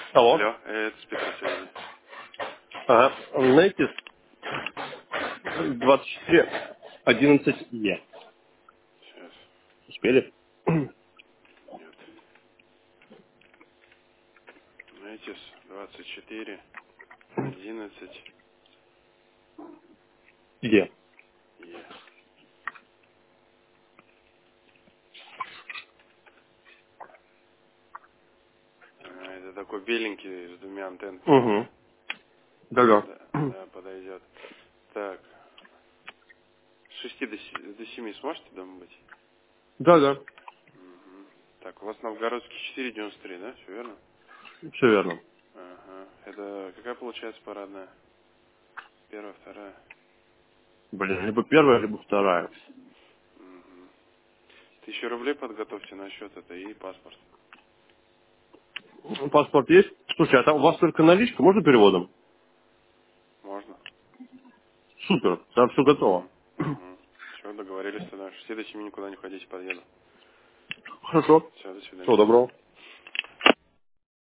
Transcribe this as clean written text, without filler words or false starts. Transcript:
Алло. Алло, это спецсвязи. Ага. Знаете, 24 11 Е. Сейчас, Успели? нет. Нетис 24, 11, Е. Е. Это такой беленький с двумя антенками, Угу. да? Да-да. Да, да, подойдет. Так, с 6 до 7 сможете дома быть? Да-да. Мгм. Так, у вас Новгородский 493, да? Все верно? Все верно. Ага. Это какая получается парадная? Первая, вторая? Блин, либо первая, либо вторая. Угу. 1000 рублей подготовьте на счет это и паспорт. Паспорт есть? Слушай, а там у вас только наличка, можно переводом? Можно? Супер, там все готово. Угу. Угу. Все, договорились тогда. С 6 до 7 никуда не ходите, подъеду. Хорошо. Все, до свидания. Всего доброго.